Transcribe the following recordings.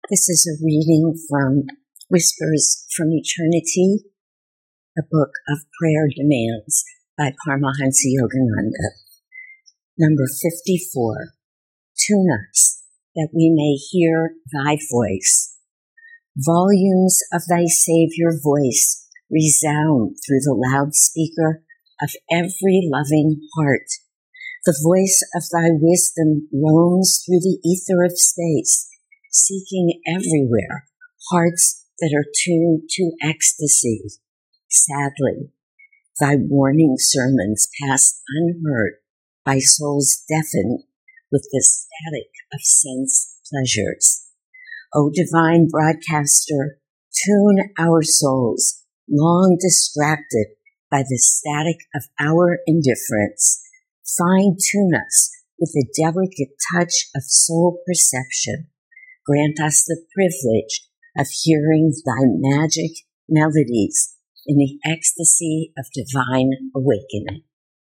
This is a reading from Whispers from Eternity, a book of prayer demands by Paramahansa Yogananda. Number 54, Tune us, that we may hear thy voice. Volumes of thy Savior voice resound through the loudspeaker of every loving heart. The voice of thy wisdom roams through the ether of space, seeking everywhere hearts that are tuned to ecstasy. Sadly, thy warning sermons pass unheard by souls deafened with the static of sense pleasures. O divine broadcaster, tune our souls, long distracted by the static of our indifference. Fine-tune us with a delicate touch of soul perception. Grant us the privilege of hearing thy magic melodies in the ecstasy of divine awakening.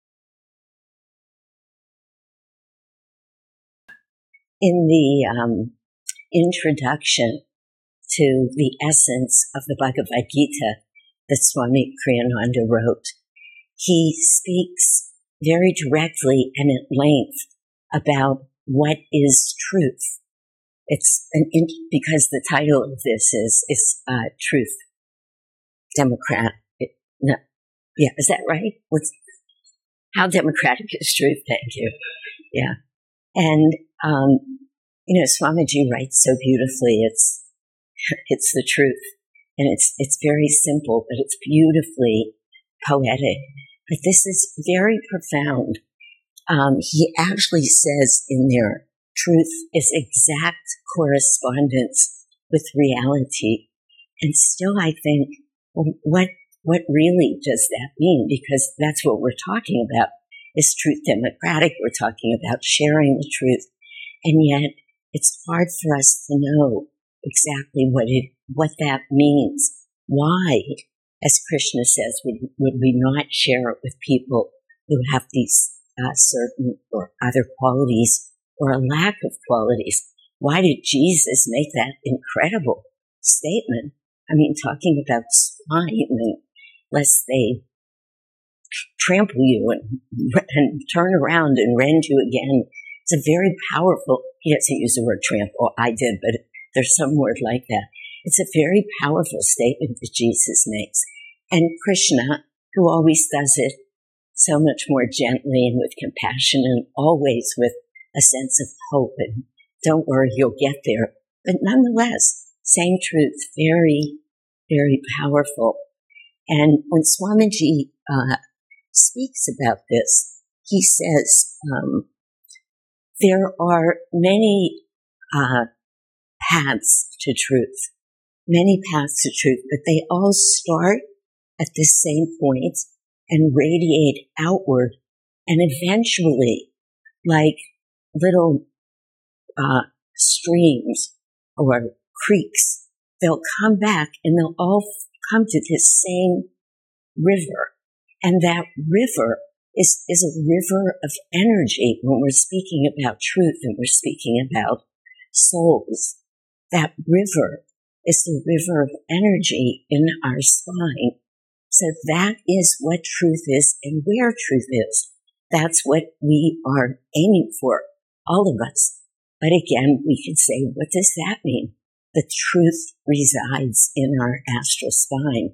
In the introduction to the essence of the Bhagavad Gita that Swami Kriyananda wrote, he speaks very directly and at length about what is truth. Because the title of this is Truth Democrat. Is that right? How democratic is truth? Thank you. Yeah. And, Swamiji writes so beautifully. It's the truth. And it's very simple, but it's beautifully poetic. But this is very profound. He actually says in there, truth is exact correspondence with reality. And still I think, well, what really does that mean? Because that's what we're talking about. Is truth democratic? We're talking about sharing the truth. And yet it's hard for us to know exactly what that means. Why, as Krishna says, would we not share it with people who have these certain or other qualities or a lack of qualities? Why did Jesus make that incredible statement? I mean, talking about swine, and lest they trample you and turn around and rend you again. It's a very powerful, he doesn't use the word trample, I did, but there's some word like that. It's a very powerful statement that Jesus makes. And Krishna, who always does it so much more gently and with compassion and always with a sense of hope and don't worry, you'll get there. But nonetheless, same truth, very, very powerful. And when Swamiji speaks about this, he says there are many paths to truth, but they all start at the same point and radiate outward, and eventually, like little streams or creeks, they'll come back and they'll all come to this same river. And that river is a river of energy when we're speaking about truth and we're speaking about souls. That river is the river of energy in our spine. So that is what truth is and where truth is. That's what we are aiming for, all of us. But again, we could say, what does that mean? The truth resides in our astral spine.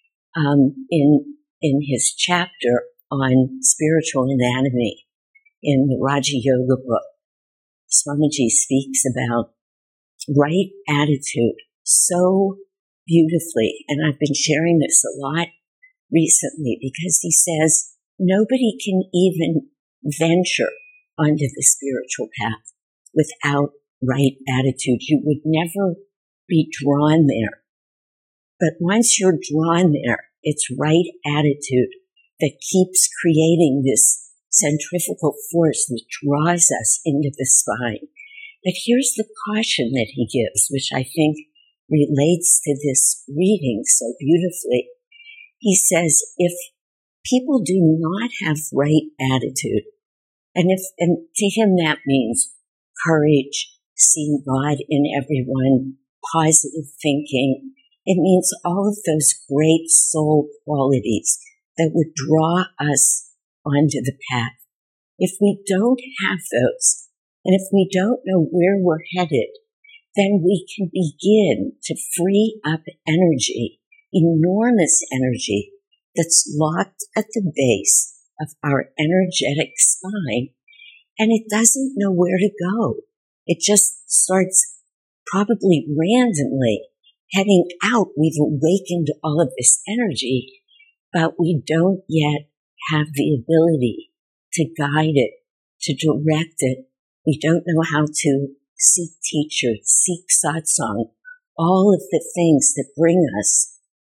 In his chapter on spiritual anatomy in the Raja Yoga book, Swamiji speaks about right attitude so beautifully. And I've been sharing this a lot recently because he says nobody can even venture onto the spiritual path without right attitude. You would never be drawn there. But once you're drawn there, it's right attitude that keeps creating this centrifugal force that draws us into the spine. But here's the caution that he gives, which I think relates to this reading so beautifully. He says, if people do not have right attitude, and to him that means courage, seeing God in everyone, positive thinking. It means all of those great soul qualities that would draw us onto the path. If we don't have those, and if we don't know where we're headed, then we can begin to free up energy, enormous energy, that's locked at the base of our energetic spine, and it doesn't know where to go. It just starts probably randomly heading out. We've awakened all of this energy, but we don't yet have the ability to guide it, to direct it. We don't know how to seek teachers, seek satsang, all of the things that bring us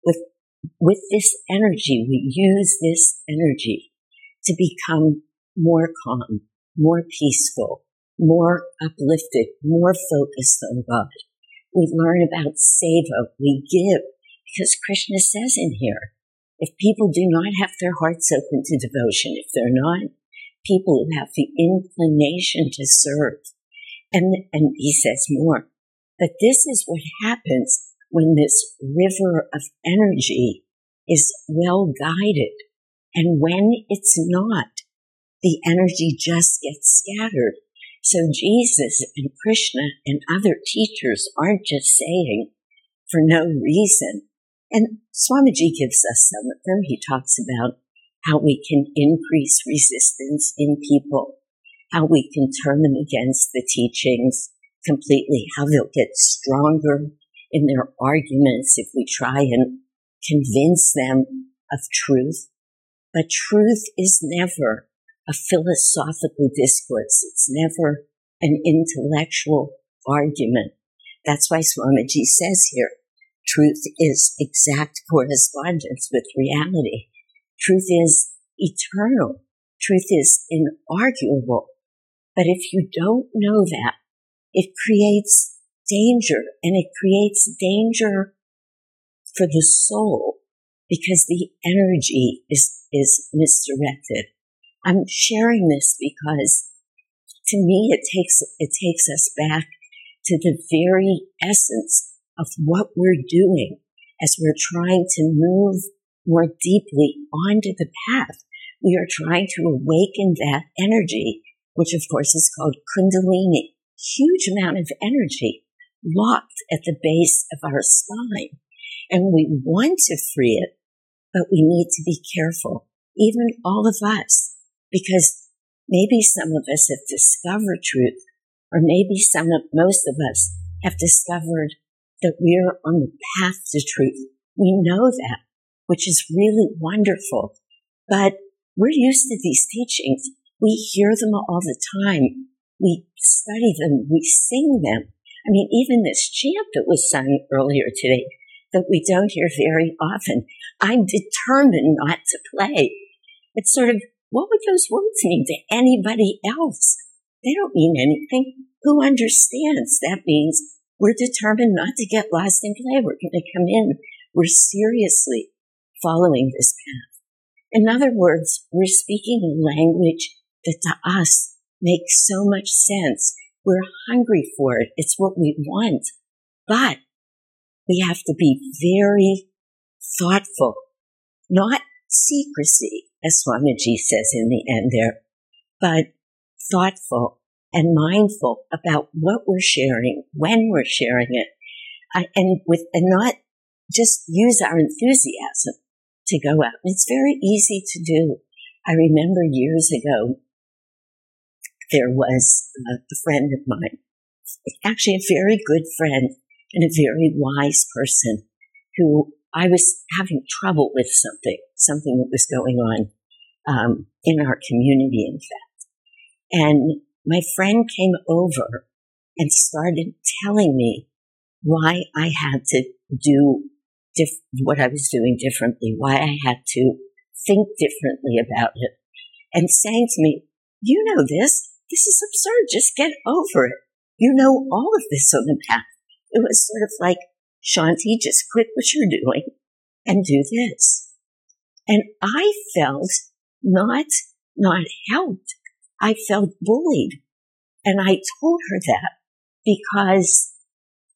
with this energy. We use this energy to become more calm, more peaceful, more uplifted, more focused on God. We learn about seva. We give, because Krishna says in here, if people do not have their hearts open to devotion, if they're not people who have the inclination to serve, and he says more, but this is what happens when this river of energy is well guided. And when it's not, the energy just gets scattered. So Jesus and Krishna and other teachers aren't just saying for no reason. And Swamiji gives us some of them. He talks about how we can increase resistance in people, how we can turn them against the teachings completely, how they'll get stronger in their arguments if we try and convince them of truth. But truth is never a philosophical discourse. It's never an intellectual argument. That's why Swamiji says here, truth is exact correspondence with reality. Truth is eternal. Truth is inarguable. But if you don't know that, it creates danger, and it creates danger for the soul because the energy is misdirected. I'm sharing this because to me it takes us back to the very essence of what we're doing as we're trying to move more deeply onto the path. We are trying to awaken that energy, which of course is called Kundalini. Huge amount of energy locked at the base of our spine. And we want to free it, but we need to be careful, even all of us, because maybe some of us have discovered truth, or maybe most of us have discovered that we're on the path to truth. We know that, which is really wonderful, but we're used to these teachings. We hear them all the time. We study them. We sing them. I mean, even this chant that was sung earlier today that we don't hear very often, I'm determined not to play. It's sort of, what would those words mean to anybody else? They don't mean anything. Who understands? That means we're determined not to get lost in play. We're going to come in. We're seriously following this path. In other words, we're speaking a language that to us makes so much sense. We're hungry for it. It's what we want. But we have to be very thoughtful, not secrecy, as Swamiji says in the end there, but thoughtful and mindful about what we're sharing, when we're sharing it, and not just use our enthusiasm to go out. It's very easy to do. I remember years ago, there was a friend of mine, actually a very good friend and a very wise person, who I was having trouble with something that was going on in our community, in fact. And my friend came over and started telling me why I had to do what I was doing differently, why I had to think differently about it, and saying to me, you know this is absurd, just get over it. You know all of this on the path. It was sort of like, Shanti, just quit what you're doing and do this. And I felt not helped. I felt bullied. And I told her that because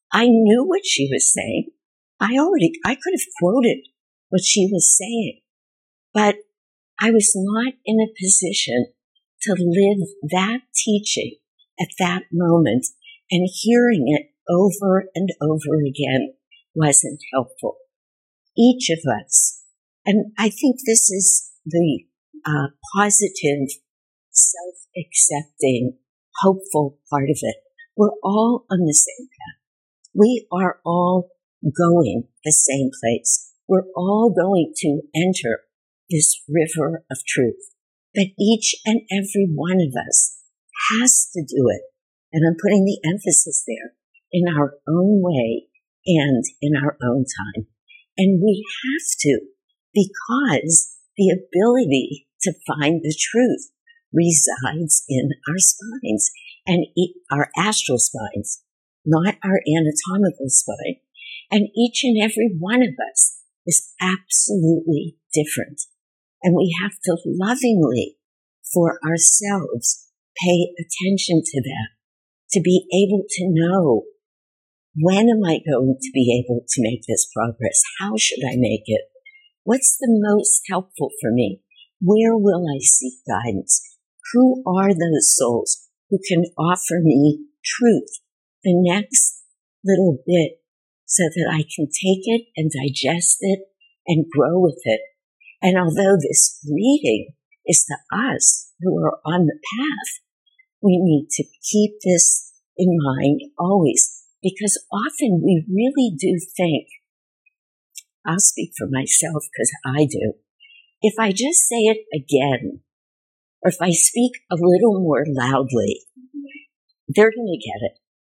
I knew what she was saying. I could have quoted what she was saying, but I was not in a position to live that teaching at that moment, and hearing it over and over again wasn't helpful. Each of us, and I think this is the positive, self-accepting, hopeful part of it. We're all on the same path. We are all going the same place. We're all going to enter this river of truth. But each and every one of us has to do it. And I'm putting the emphasis there, in our own way and in our own time. And we have to, because the ability to find the truth resides in our spines and our astral spines, not our anatomical spine. And each and every one of us is absolutely different. And we have to lovingly, for ourselves, pay attention to that, to be able to know, when am I going to be able to make this progress? How should I make it? What's the most helpful for me? Where will I seek guidance? Who are those souls who can offer me truth, the next little bit, so that I can take it and digest it and grow with it? And although this reading is to us who are on the path, we need to keep this in mind always, because often we really do think, I'll speak for myself because I do, if I just say it again, or if I speak a little more loudly, they're going to get it.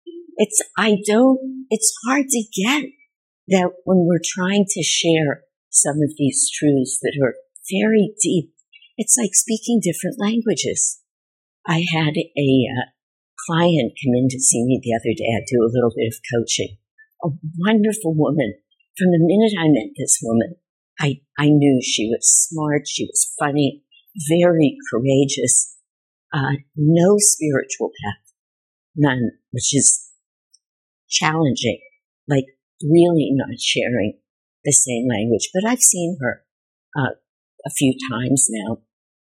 It's hard to get that when we're trying to share some of these truths that are very deep. It's like speaking different languages. I had a client come in to see me the other day. I do a little bit of coaching. A wonderful woman. From the minute I met this woman, I knew she was smart, she was funny, very courageous, no spiritual path, none, which is challenging, like really not sharing the same language. But I've seen her a few times now.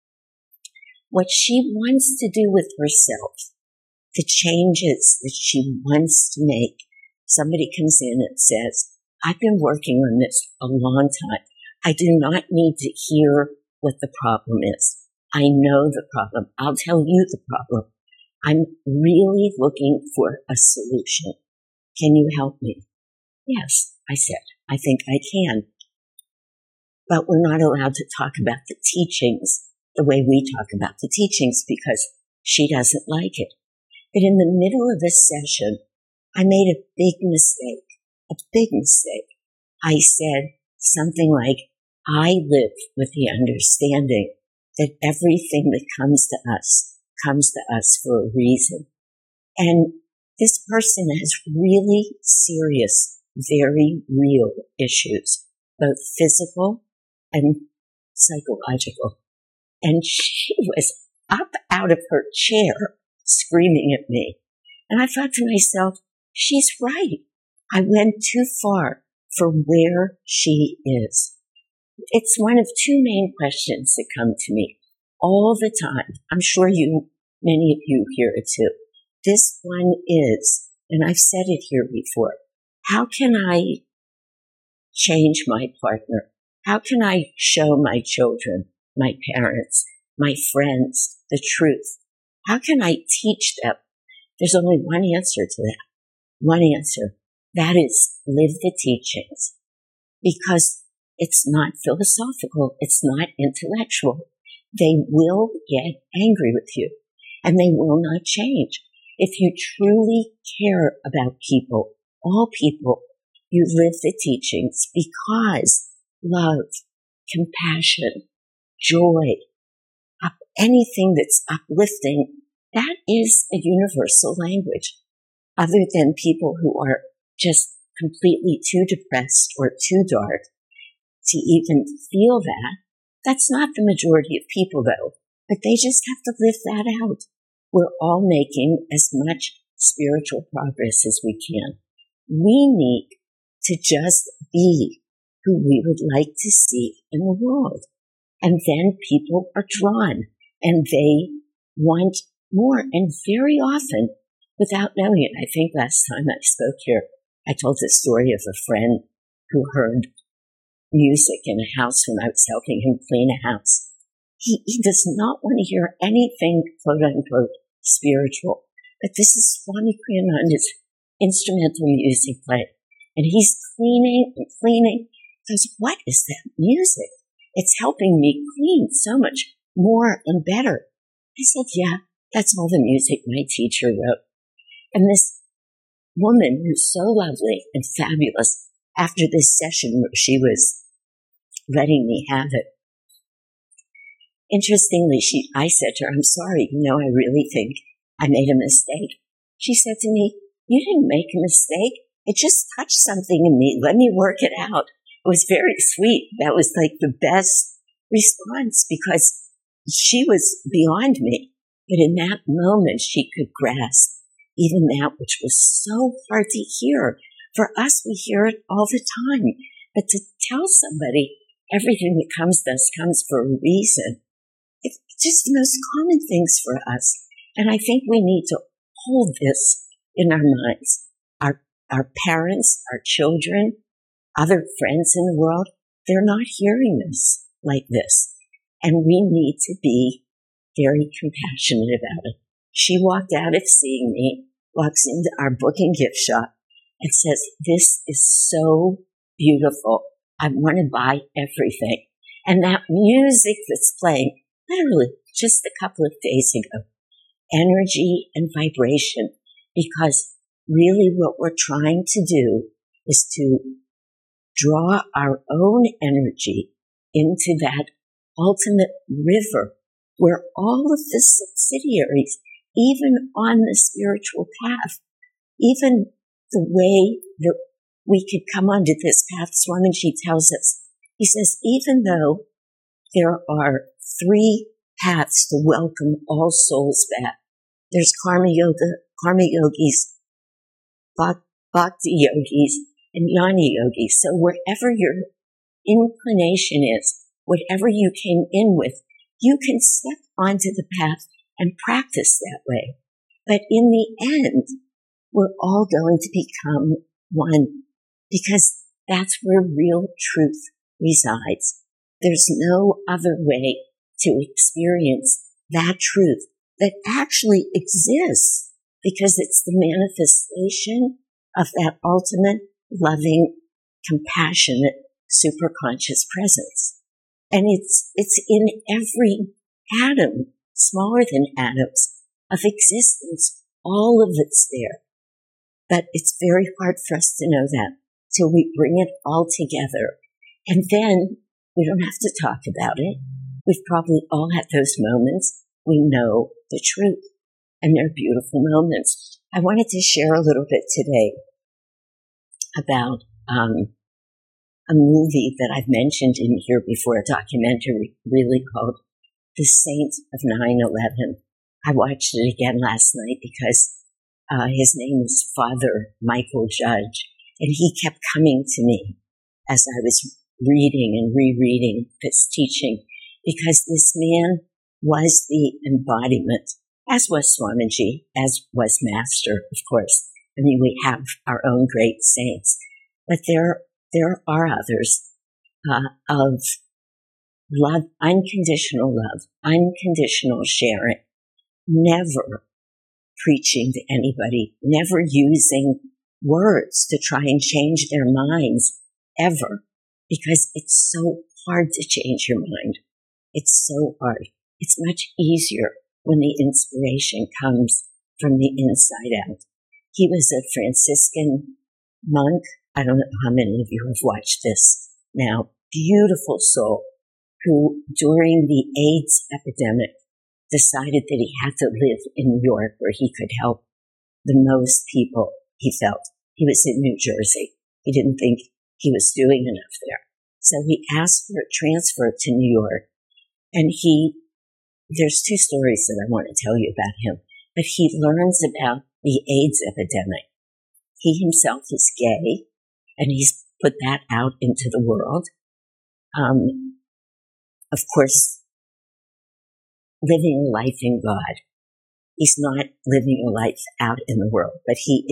What she wants to do with herself, the changes that she wants to make. Somebody comes in and says, I've been working on this a long time. I do not need to hear what the problem is. I know the problem. I'll tell you the problem. I'm really looking for a solution. Can you help me? Yes, I said, I think I can. But we're not allowed to talk about the teachings the way we talk about the teachings because she doesn't like it. But in the middle of this session, I made a big mistake. I said something like, I live with the understanding that everything that comes to us for a reason. And this person has really serious, very real issues, both physical and psychological. And she was up out of her chair screaming at me. And I thought to myself, she's right. I went too far for where she is. It's one of two main questions that come to me all the time. I'm sure many of you hear it too. This one is, and I've said it here before, how can I change my partner? How can I show my children, my parents, my friends, the truth? How can I teach them? There's only one answer to that. One answer. That is, live the teachings. Because it's not philosophical. It's not intellectual. They will get angry with you. And they will not change. If you truly care about people, all people, you live the teachings because love, compassion, joy, anything that's uplifting, that is a universal language. Other than people who are just completely too depressed or too dark to even feel that. That's not the majority of people, though, but they just have to live that out. We're all making as much spiritual progress as we can. we need to just be who we would like to see in the world. And then people are drawn and they want more. And very often, without knowing it, I think last time I spoke here, I told the story of a friend who heard music in a house when I was helping him clean a house. He does not want to hear anything, quote unquote, spiritual. But this is Swami Kriyananda's instrumental music playing. And he's cleaning and cleaning. He goes, what is that music? It's helping me clean so much more and better. I said, yeah, that's all the music my teacher wrote. And this woman who's so lovely and fabulous, after this session where she was letting me have it, interestingly, I said to her, I'm sorry, I really think I made a mistake. She said to me, you didn't make a mistake. It just touched something in me. Let me work it out. It was very sweet. That was like the best response because she was beyond me. But in that moment, she could grasp even that which was so hard to hear. For us, we hear it all the time. But to tell somebody everything that comes to us comes for a reason, it's just the most common things for us. And I think we need to hold this in our minds. Our parents, our children, other friends in the world, they're not hearing this like this. And we need to be very compassionate about it. She walked out of seeing me, walks into our book and gift shop, and says, this is so beautiful. I want to buy everything. And that music that's playing, literally just a couple of days ago, energy and vibration, because really what we're trying to do is to draw our own energy into that ultimate river where all of the subsidiaries, even on the spiritual path, even the way that we could come onto this path, Swamiji tells us, he says, even though there are 3 paths to welcome all souls back, there's karma yogis, bhakti yogis, and jnana yogis. So wherever your inclination is, whatever you came in with, you can step onto the path and practice that way. But in the end, we're all going to become one because that's where real truth resides. There's no other way to experience that truth that actually exists because it's the manifestation of that ultimate, loving, compassionate, superconscious presence. And it's in every atom, smaller than atoms, of existence. All of it's there. But it's very hard for us to know that till we bring it all together. And then we don't have to talk about it. We've probably all had those moments. We know the truth. And they're beautiful moments. I wanted to share a little bit today about a movie that I've mentioned in here before, a documentary really called The Saint of 9/11. I watched it again last night because his name is Father Michael Judge, and he kept coming to me as I was reading and rereading this teaching, because this man was the embodiment, as was Swamiji, as was Master, of course. I mean, we have our own great saints, but there are others of love, unconditional sharing, never preaching to anybody, never using words to try and change their minds, ever, because it's so hard to change your mind. It's so hard. It's much easier when the inspiration comes from the inside out. He was a Franciscan monk. I don't know how many of you have watched this now. Beautiful soul who, during the AIDS epidemic, decided that he had to live in New York where he could help the most people, he felt. He was in New Jersey. He didn't think he was doing enough there. So he asked for a transfer to New York. And there's 2 stories that I want to tell you about him. But he learns about the AIDS epidemic. He himself is gay, and he's put that out into the world. Of course, living a life in God. He's not living a life out in the world, but he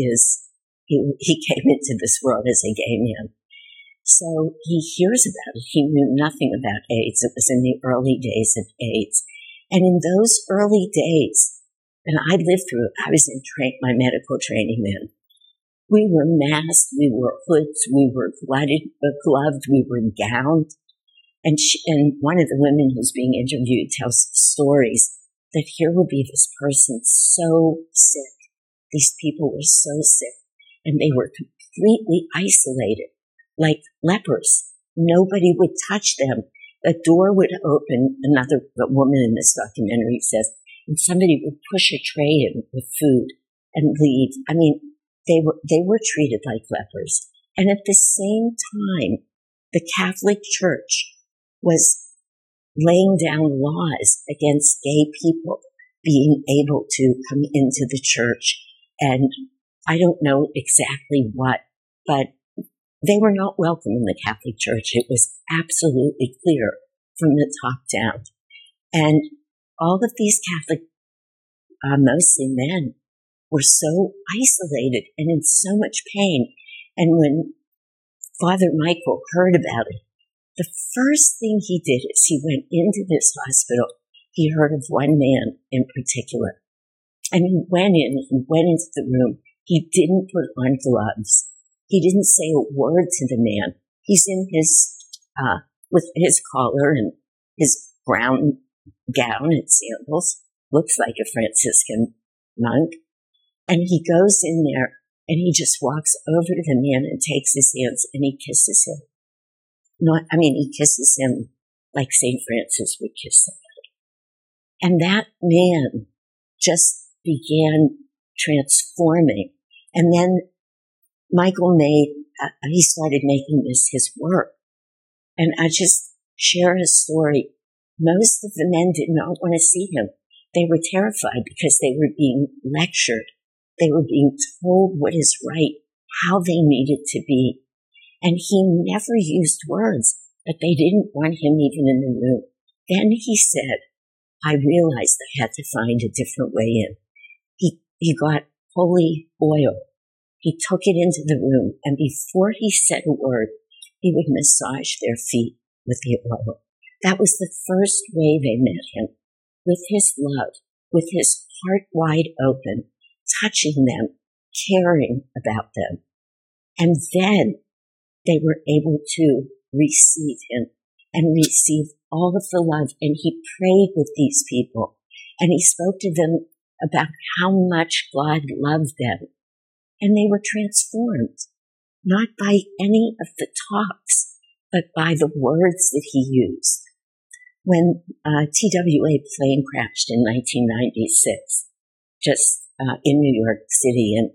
came into this world as a gay man. So he hears about it. He knew nothing about AIDS. It was in the early days of AIDS. And in those early days, and I lived through it, I was in my medical training then. We were masked, we wore hoods, we were gloved, we were gowned. And one of the women who's being interviewed tells stories that here would be this person so sick. These people were so sick, and they were completely isolated, like lepers. Nobody would touch them. A door would open, another woman in this documentary says, and somebody would push a tray in with food and leave. I mean, they were treated like lepers. And at the same time, the Catholic Church was laying down laws against gay people being able to come into the church. And I don't know exactly what, but they were not welcome in the Catholic Church. It was absolutely clear from the top down. And all of these Catholic, mostly men, were so isolated and in so much pain. And when Father Michael heard about it, the first thing he did is he went into this hospital. He heard of one man in particular. And he went into the room. He didn't put on gloves. He didn't say a word to the man. He's in his, with his collar and his brown gown and sandals. Looks like a Franciscan monk. And he goes in there and he just walks over to the man and takes his hands and he kisses him. He kisses him like St. Francis would kiss somebody. And that man just began transforming. And then Michael he started making this his work. And I just share his story. Most of the men did not want to see him. They were terrified because they were being lectured. They were being told what is right, how they needed to be. And he never used words, but they didn't want him even in the room. Then he said, I realized I had to find a different way in. He got holy oil. He took it into the room, and before he said a word, he would massage their feet with the oil. That was the first way they met him, with his love, with his heart wide open, touching them, caring about them. And then they were able to receive him and receive all of the love. And he prayed with these people and he spoke to them about how much God loved them. And they were transformed, not by any of the talks, but by the words that he used. When TWA plane crashed in 1996, just in New York City, and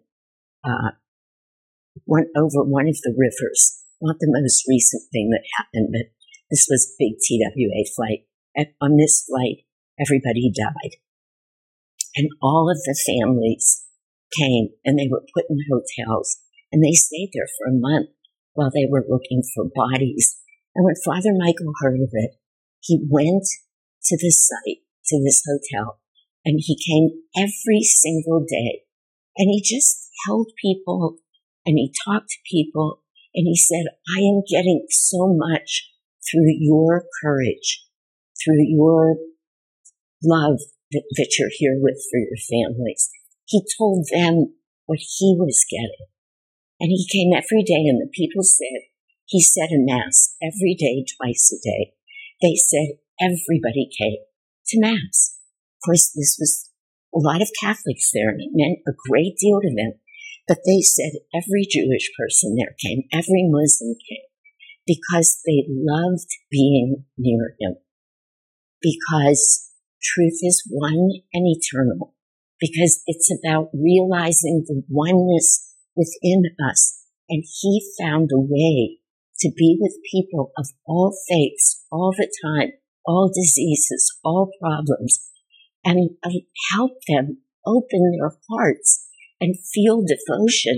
went over one of the rivers. Not the most recent thing that happened, but this was a big TWA flight. And on this flight, everybody died. And all of the families came, and they were put in hotels, and they stayed there for a month while they were looking for bodies. And when Father Michael heard of it, he went to the site, to this hotel, and he came every single day. And he just held people, and he talked to people, and he said, I am getting so much through your courage, through your love that you're here with for your families. He told them what he was getting. And he came every day, and the people said, he said a mass every day, twice a day. They said everybody came to mass. Of course, this was a lot of Catholics there, and it meant a great deal to them. But they said every Jewish person there came, every Muslim came, because they loved being near him. Because truth is one and eternal. Because it's about realizing the oneness within us. And he found a way to be with people of all faiths, all the time, all diseases, all problems, and help them open their hearts and feel devotion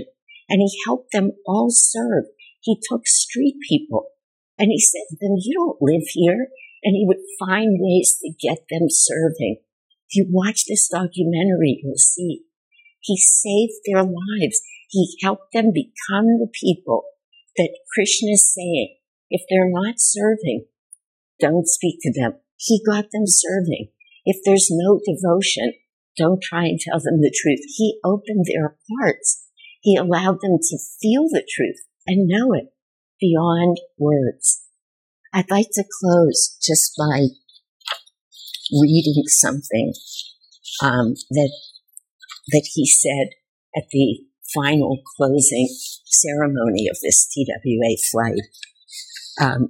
and he helped them all serve. He took street people and he said to them, you don't live here. And he would find ways to get them serving. If you watch this documentary, you'll see he saved their lives. He helped them become the people that Krishna is saying, if they're not serving, don't speak to them. He got them serving. If there's no devotion, don't try and tell them the truth. He opened their hearts. He allowed them to feel the truth and know it beyond words. I'd like to close just by reading something that he said at the final closing ceremony of this TWA flight.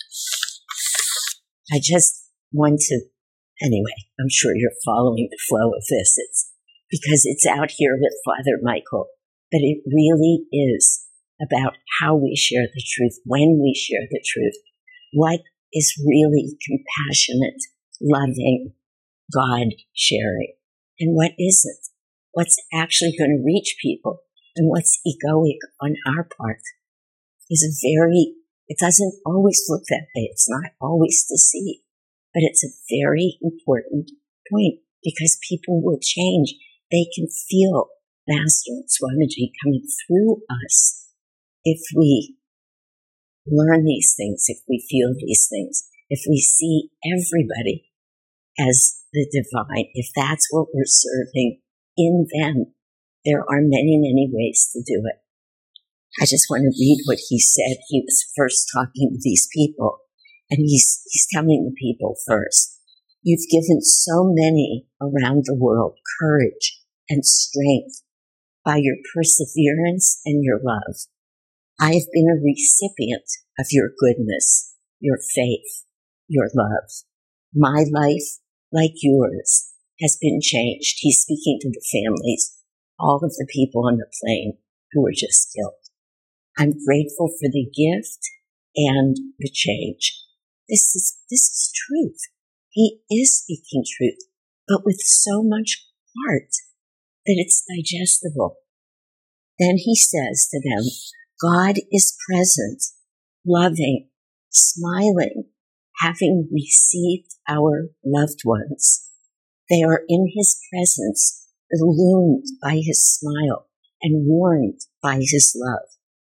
I just want to, anyway, I'm sure you're following the flow of this. It's because it's out here with Father Michael, but it really is about how we share the truth, when we share the truth, what is really compassionate, loving, God sharing, and what isn't, what's actually going to reach people, and what's egoic on our part is it doesn't always look that way. It's not always to see, but it's a very important point because people will change. They can feel Master and Swamiji coming through us if we learn these things, if we feel these things, if we see everybody as the divine, if that's what we're serving in them. There are many, many ways to do it. I just want to read what he said. He was first talking to these people, and he's telling the people first, you've given so many around the world courage and strength by your perseverance and your love. I have been a recipient of your goodness, your faith, your love. My life, like yours, has been changed. He's speaking to the families, all of the people on the plane who were just killed. I'm grateful for the gift and the change. This is truth. He is speaking truth, but with so much heart that it's digestible. Then he says to them, God is present, loving, smiling, having received our loved ones. They are in his presence, illumined by his smile and warmed by his love.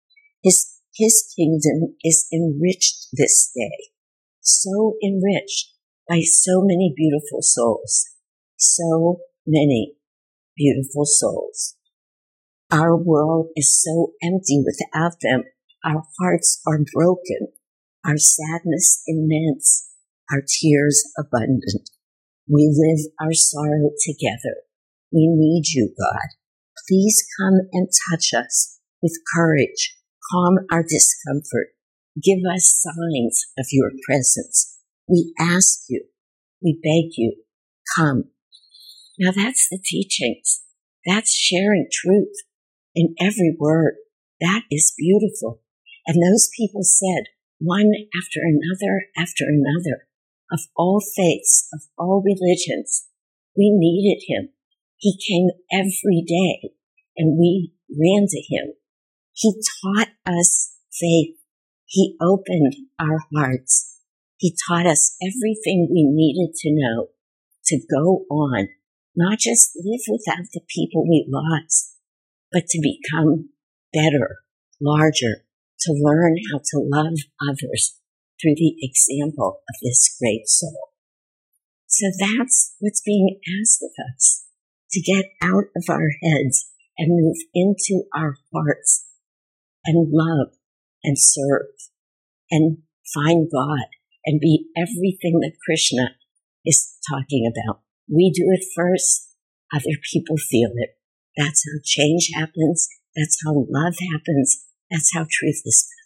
His kingdom is enriched this day, so enriched by so many beautiful souls, so many beautiful souls. Our world is so empty without them. Our hearts are broken, our sadness immense, our tears abundant. We live our sorrow together. We need you, God. Please come and touch us with courage. Calm our discomfort. Give us signs of your presence. We ask you. We beg you. Come. Now that's the teachings. That's sharing truth in every word. That is beautiful. And those people said, one after another, of all faiths, of all religions, we needed him. He came every day, and we ran to him. He taught us faith. He opened our hearts. He taught us everything we needed to know to go on, not just live without the people we lost, but to become better, larger, to learn how to love others through the example of this great soul. So that's what's being asked of us, to get out of our heads and move into our hearts and love and serve and find God and be everything that Krishna is talking about. We do it first, other people feel it. That's how change happens. That's how love happens. That's how truth is found.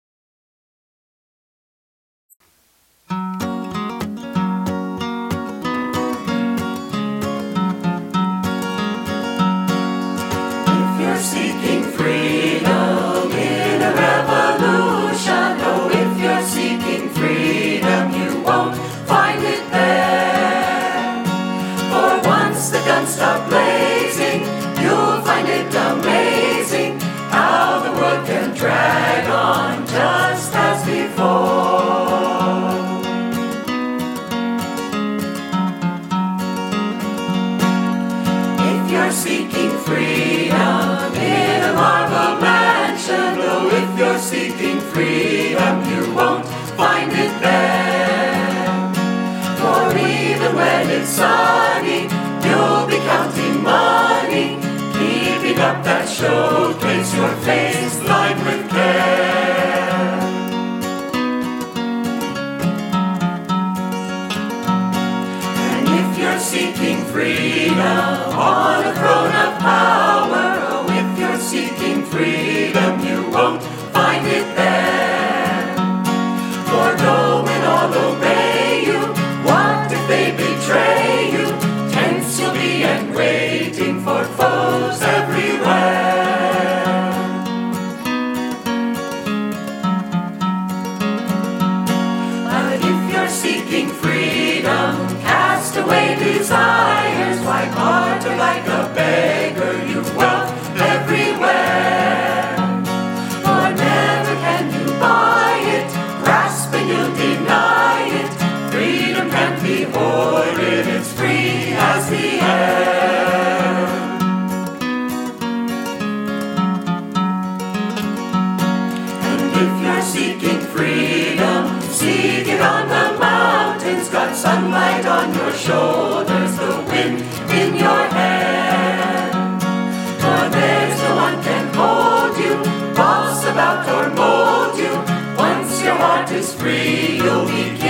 If you're seeking freedom in a revolution, oh, if you're seeking freedom, you won't find it there. For once the guns start blazing, you'll find it amazing how you're seeking freedom, you won't find it there. For even when it's sunny, you'll be counting money, keeping up that showcase your face lined with care. And if you're seeking freedom on a throne of power, oh, if you're seeking freedom, you won't find it there. For though when all obey you, what if they betray you? Tense you'll be and waiting for foes everywhere. But if you're seeking freedom, cast away desires, why barter like a beggar, you've wealth everywhere. For never can you buy it, grasping you'll deny it. Freedom can't be hoarded, it's free as the air. And if you're seeking freedom, seek it on the mountains. Got sunlight on your shoulders, the wind in your hair. For there's no one can hold you, boss about or mold you. Once your heart is free, you'll be